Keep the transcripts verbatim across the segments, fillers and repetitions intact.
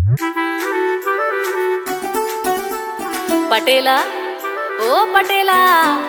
పటేలా ఓ పటేలా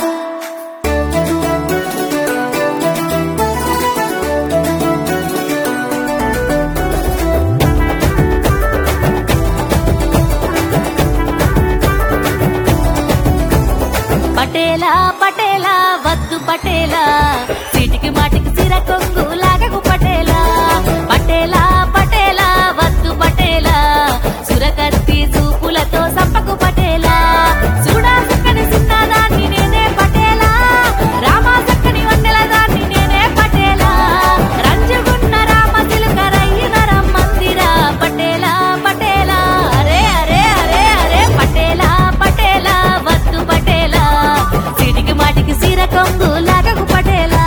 పటేలా పటేలా వద్దు పటేలా సీటికి మాటికి సిర కొంగు లాగకు పటేలా పటేలా పటేలా వద్దు పటేలా సురకత్తి చూపులతో సంపకు పటేలా చూడా చక్కని చిన్నదాన్ని నేనే పటేలా రామా చక్కని వందెల దాన్ని నేనే పటేలా రంజుగున్న రామ చిలుక రయ్యిన రమ్మందిరా పటేలా పటేలా అరే అరే అరే అరే పటేలా పటేలా వద్దు పటేలా సీటికి మాటికి సిర కొంగు లాగకు పటేలా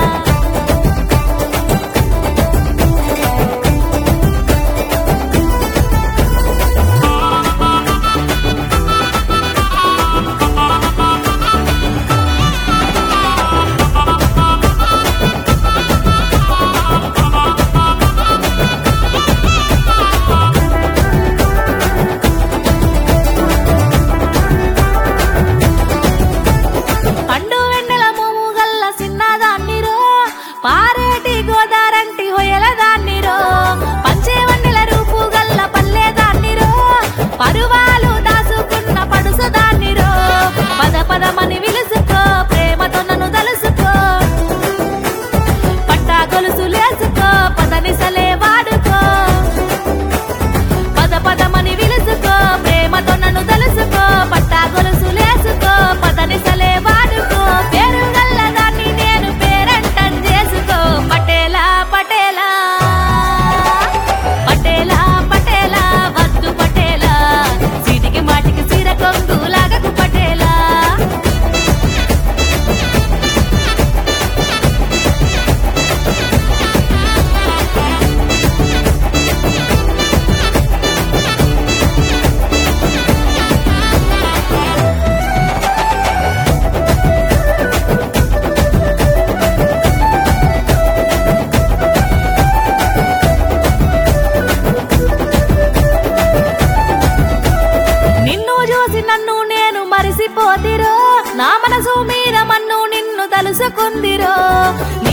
పండు వెన్నెల మోము గల్ల చిన్నదాన్నిరో పారేటి గోదారంటి హొయల దాన్నిరో పంచే వన్నెల రూపు గల్ల పల్లె దాన్నిరో పరువాలు దాసుకున్న పడుసు దాన్నిరో పద పదమని విలుసుకో ప్రేమతో నన్ను తలుసుకో పట్టా గొలుసు లేసుకో పదనిసలే వాడుకో పద పదమని విలుసుకో ప్రేమతో నన్ను తలుసుకో పట్టా గొలుసు లేసుకో పదనిసలే వాడుకో పేరు గల్ల దాన్ని నేను పేరంటం చేసుకో పటేలా పటేలా పటేలా పటేలా వద్దు పటేలా సీటికి మాటికి సిర కొంగు లాగకు పటేలా నిన్ను చూసి నన్ను నేను మరిసిపోతిరో నా మనసు మీద మన్ను నిన్ను తలుసుకుందిరో